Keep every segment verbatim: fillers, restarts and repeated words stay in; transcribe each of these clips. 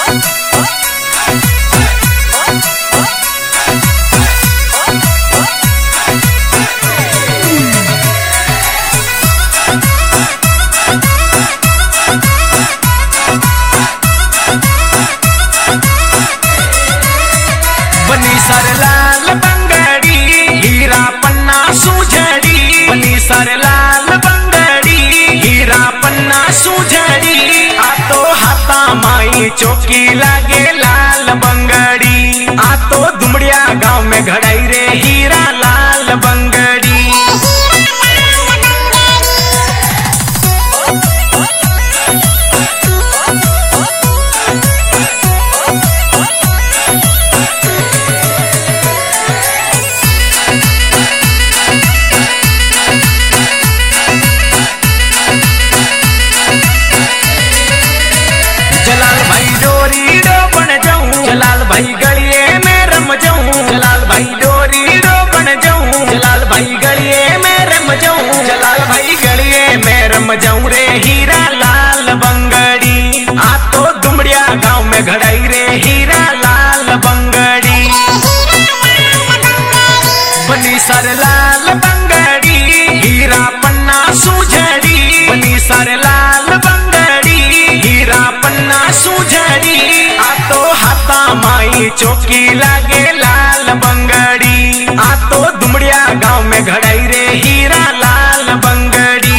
बनी सर लाल बंगड़ी हीरा पन्ना सुझड़ी, बनी सर लाल बंगड़ी हीरा पन्ना सुझड़ी। आ तो हाथा माई चौकी लागे लाल बंगड़ी, आ तो दुमड़िया गांव में घड़ाई रे हीरा लाल बंगड़ी। जलाल भाई गलिए में रम जाऊं, जलाल भाई डोरी डो बन जाऊं, जलाल भाई गलिए में रम जाऊं, जलाल भाई गलिए में रम जाऊं रे हीरा लाल बंगड़ी। आ तो दुमड़िया गांव में घड़ाई रे हीरा लाल बंगड़ी। बनी सर लाल बंगड़ी हीरा पन्ना सुझड़ी, बनी सर लाल बंगड़ी हीरा पन्ना सुझड़ी। आ तो हाथा माई चौकी लागे लाल बंगड़ी, आ तो दुमड़िया गांव में घड़ाई रे हीरा लाल बंगड़ी।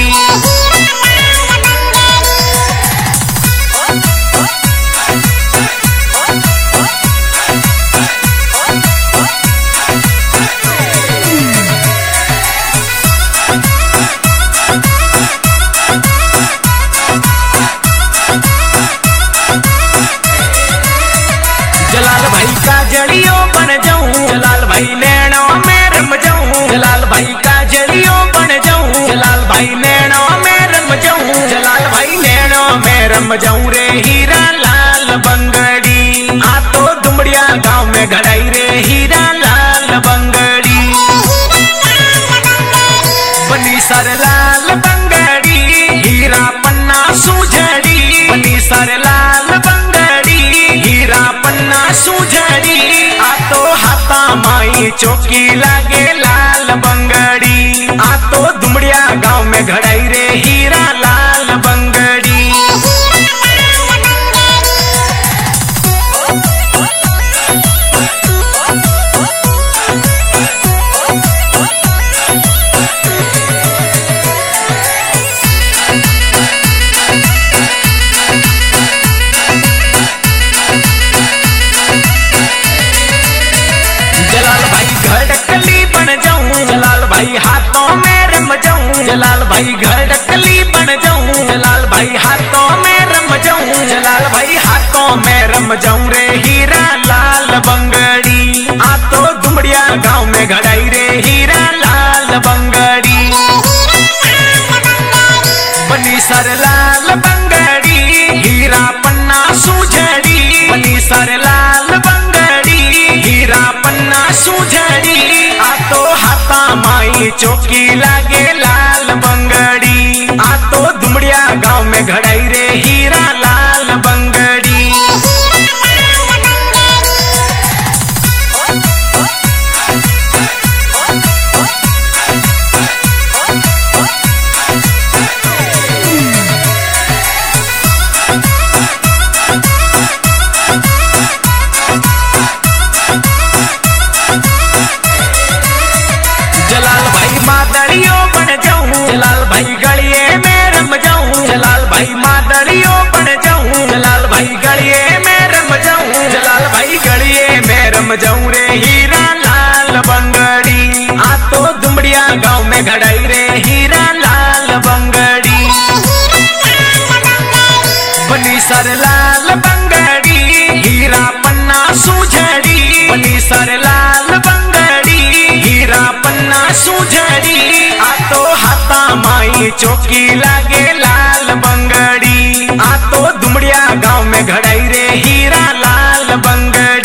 जलाल भाई का जड़ियों बन जाऊं, जलाल भाई नैनो में रम जाऊं, जलाल भाई का जड़ियों बन जाऊं, जलाल भाई नैनो में रम जाऊं, जलाल भाई नैनो में रम जाऊं रे हीरा लाल बंगड़ी। आ तो दुमड़िया गांव में घड़ाई रे हीरा लाल बंगड़ी। बनी सर लाल बंगड़ी हीरा पन्ना सुझड़ी, बनी सर लाल बंगड़ी हीरा पन्ना सुझड़ी। आ तो हाथा माई चौकी लागे लाल बंगड़ी, आ तो दुमड़िया गांव में घड़ाई रे हीरा लाल बंगड़ी। जलाल भाई घड़कली बन जाऊं, जलाल भाई हाथों में रम जाऊं, जलाल भाई घड़कली बन जाऊं, जलाल भाई हाथों में रम जाऊं, जलाल भाई हाथों में रम जाऊं रे हीरा लाल बंगड़ी। आ तो दुमड़िया गांव में घड़ाई रे हीरा लाल बंगड़ी। बनी सर लाल बंगड़ी हीरा पन्ना सुझड़ी, बनी सर लाल बंगड़ी हीरा पन्ना सुझड़ी। आ तो हाथा माई चौकी लागे लाल बंगड़ी, आ तो दुमड़िया गांव में घड़ाई रे हीरा लाल बंगड़ी। जलाल भाई मादड़ियों बन जाऊं, जलाल भाई गलिए में रम जाऊं, जलाल भाई मादड़ियों बन जाऊं, जलाल भाई गलिए में रम जाऊं, जलाल भाई गलिए में रम जाऊं रे हीरा लाल बंगड़ी। आ तो दुमड़िया गांव में घड़ाई रे हीरा लाल बंगड़ी। बनी सर लाल बंगड़ी हीरा पन्ना सुझड़ी, बनी सर लाल बंगड़ी हीरा पन्ना सुझड़ी। आ तो हाथा माई चौकी लागे लाल बंगड़ी, आ तो दुमड़िया गांव में घड़ाई रे हीरा लाल बंगड़ी।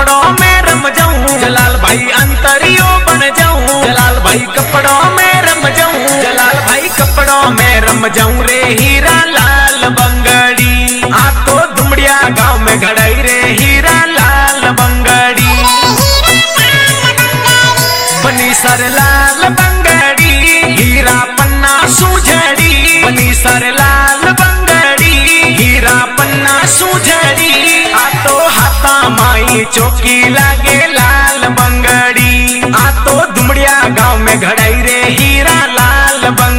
कपड़ों में रम जाऊं, जलाल भाई अंतरियो बन जाऊं, जलाल भाई कपड़ों में रम जाऊं, जलाल भाई कपड़ों में रम जाऊं रे हीरा लाल बंगड़ी। आ तो दुमड़िया गांव में घड़ाई रे हीरा लाल बंगड़ी। बनी सर लाल बंगड़ी हीरा पन्ना सुझड़ी, बनी सर लाल बंगड़ी हीरा पन्ना सुझड़ी। आ तो हाथा माई चौकी लागे लाल बंगड़ी। आ तो दुमड़िया गांव में घड़ाई रे हीरा लाल बंगड़ी।